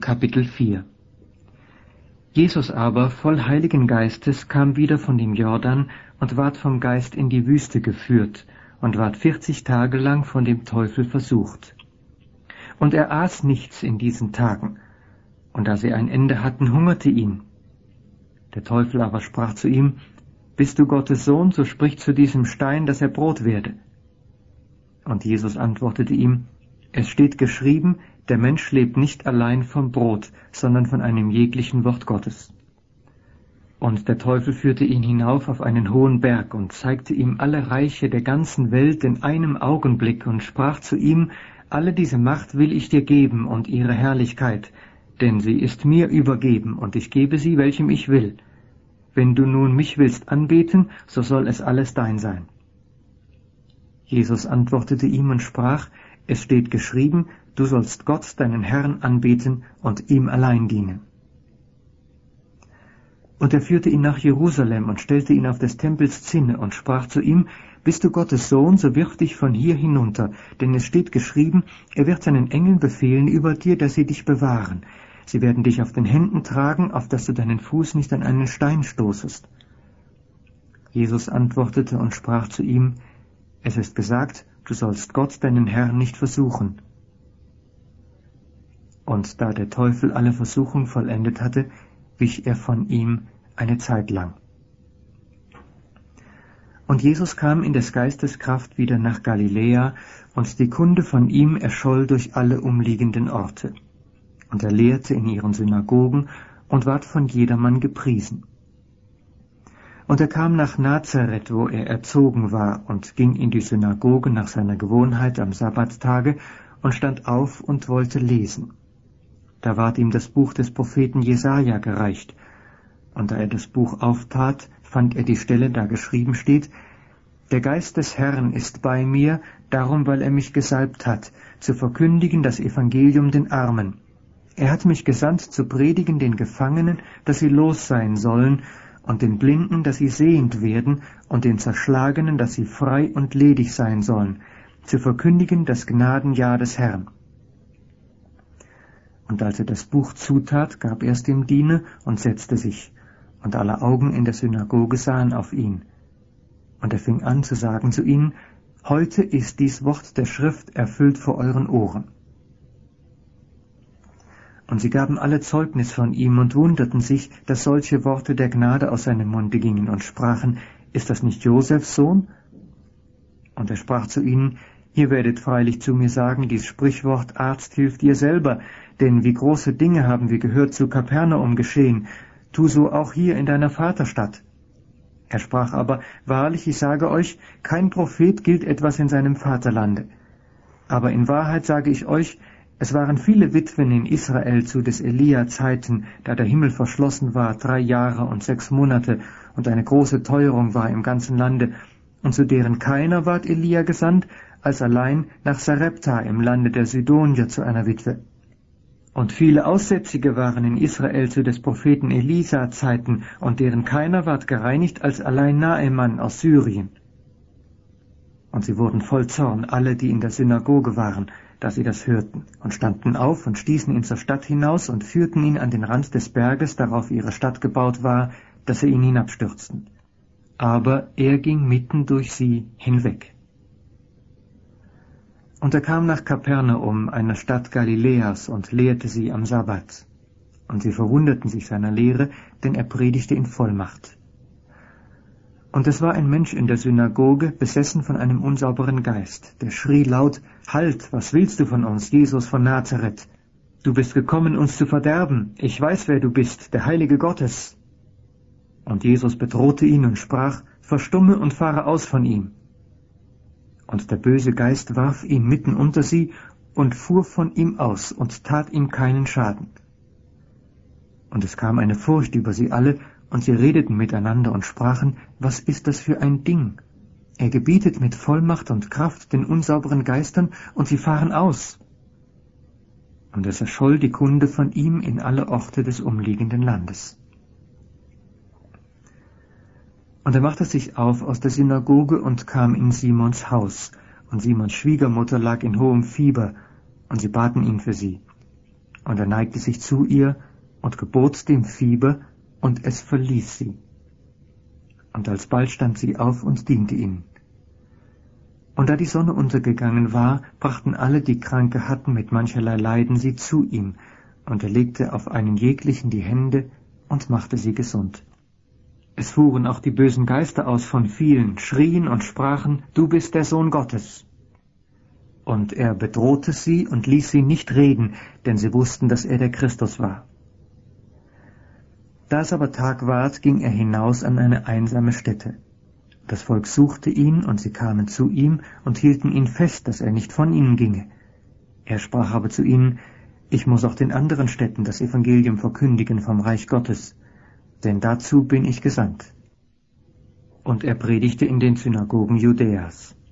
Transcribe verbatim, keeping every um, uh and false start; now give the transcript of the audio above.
Kapitel vier. Jesus aber, voll Heiligen Geistes, kam wieder von dem Jordan und ward vom Geist in die Wüste geführt und ward vierzig Tage lang von dem Teufel versucht. Und er aß nichts in diesen Tagen, und da sie ein Ende hatten, hungerte ihn. Der Teufel aber sprach zu ihm: Bist du Gottes Sohn, so sprich zu diesem Stein, dass er Brot werde. Und Jesus antwortete ihm: Es steht geschrieben, der Mensch lebt nicht allein vom Brot, sondern von einem jeglichen Wort Gottes. Und der Teufel führte ihn hinauf auf einen hohen Berg und zeigte ihm alle Reiche der ganzen Welt in einem Augenblick und sprach zu ihm: Alle diese Macht will ich dir geben und ihre Herrlichkeit, denn sie ist mir übergeben, und ich gebe sie, welchem ich will. Wenn du nun mich willst anbeten, so soll es alles dein sein. Jesus antwortete ihm und sprach: Es steht geschrieben, du sollst Gott, deinen Herrn, anbeten und ihm allein dienen. Und er führte ihn nach Jerusalem und stellte ihn auf des Tempels Zinne und sprach zu ihm: Bist du Gottes Sohn, so wirf dich von hier hinunter, denn es steht geschrieben, er wird seinen Engeln befehlen über dir, dass sie dich bewahren. Sie werden dich auf den Händen tragen, auf dass du deinen Fuß nicht an einen Stein stoßest. Jesus antwortete und sprach zu ihm: Es ist gesagt, du sollst Gott, deinen Herrn, nicht versuchen. Und da der Teufel alle Versuchung vollendet hatte, wich er von ihm eine Zeit lang. Und Jesus kam in des Geistes Kraft wieder nach Galiläa, und die Kunde von ihm erscholl durch alle umliegenden Orte. Und er lehrte in ihren Synagogen und ward von jedermann gepriesen. Und er kam nach Nazareth, wo er erzogen war, und ging in die Synagoge nach seiner Gewohnheit am Sabbattage und stand auf und wollte lesen. Da ward ihm das Buch des Propheten Jesaja gereicht, und da er das Buch auftat, fand er die Stelle, da geschrieben steht: Der Geist des Herrn ist bei mir, darum, weil er mich gesalbt hat, zu verkündigen das Evangelium den Armen. Er hat mich gesandt, zu predigen den Gefangenen, dass sie los sein sollen, und den Blinden, dass sie sehend werden, und den Zerschlagenen, dass sie frei und ledig sein sollen, zu verkündigen das Gnadenjahr des Herrn. Und als er das Buch zutat, gab er es dem Diener und setzte sich, und alle Augen in der Synagoge sahen auf ihn. Und er fing an zu sagen zu ihnen: Heute ist dies Wort der Schrift erfüllt vor euren Ohren. Und sie gaben alle Zeugnis von ihm und wunderten sich, dass solche Worte der Gnade aus seinem Munde gingen, und sprachen: Ist das nicht Josefs Sohn? Und er sprach zu ihnen: Ihr werdet freilich zu mir sagen, dies Sprichwort, Arzt hilft dir selber, denn wie große Dinge haben wir gehört zu Kapernaum geschehen, tu so auch hier in deiner Vaterstadt. Er sprach aber: Wahrlich, ich sage euch, kein Prophet gilt etwas in seinem Vaterlande. Aber in Wahrheit sage ich euch, es waren viele Witwen in Israel zu des Elia-Zeiten, da der Himmel verschlossen war, drei Jahre und sechs Monate, und eine große Teuerung war im ganzen Lande, und zu deren keiner ward Elia gesandt, als allein nach Sarepta im Lande der Sidonier zu einer Witwe. Und viele Aussätzige waren in Israel zu des Propheten Elisa-Zeiten, und deren keiner ward gereinigt, als allein Naeman aus Syrien. Und sie wurden voll Zorn, alle, die in der Synagoge waren, da sie das hörten, und standen auf und stießen ihn zur Stadt hinaus und führten ihn an den Rand des Berges, darauf ihre Stadt gebaut war, dass sie ihn hinabstürzten. Aber er ging mitten durch sie hinweg. Und er kam nach Kapernaum, einer Stadt Galiläas, und lehrte sie am Sabbat. Und sie verwunderten sich seiner Lehre, denn er predigte in Vollmacht. Und es war ein Mensch in der Synagoge, besessen von einem unsauberen Geist, der schrie laut: Halt, was willst du von uns, Jesus von Nazareth? Du bist gekommen, uns zu verderben. Ich weiß, wer du bist, der Heilige Gottes. Und Jesus bedrohte ihn und sprach: Verstumme und fahre aus von ihm. Und der böse Geist warf ihn mitten unter sie und fuhr von ihm aus und tat ihm keinen Schaden. Und es kam eine Furcht über sie alle, und sie redeten miteinander und sprachen: Was ist das für ein Ding? Er gebietet mit Vollmacht und Kraft den unsauberen Geistern, und sie fahren aus. Und es erscholl die Kunde von ihm in alle Orte des umliegenden Landes. Und er machte sich auf aus der Synagoge und kam in Simons Haus, und Simons Schwiegermutter lag in hohem Fieber, und sie baten ihn für sie. Und er neigte sich zu ihr und gebot dem Fieber, und es verließ sie. Und alsbald stand sie auf und diente ihnen. Und da die Sonne untergegangen war, brachten alle, die Kranke hatten mit mancherlei Leiden, sie zu ihm, und er legte auf einen jeglichen die Hände und machte sie gesund. Es fuhren auch die bösen Geister aus von vielen, schrien und sprachen, du bist der Sohn Gottes. Und er bedrohte sie und ließ sie nicht reden, denn sie wussten, dass er der Christus war. Da es aber Tag ward, ging er hinaus an eine einsame Stätte. Das Volk suchte ihn, und sie kamen zu ihm und hielten ihn fest, dass er nicht von ihnen ginge. Er sprach aber zu ihnen, ich muss auch den anderen Städten das Evangelium verkündigen vom Reich Gottes, denn dazu bin ich gesandt. Und er predigte in den Synagogen Judäas.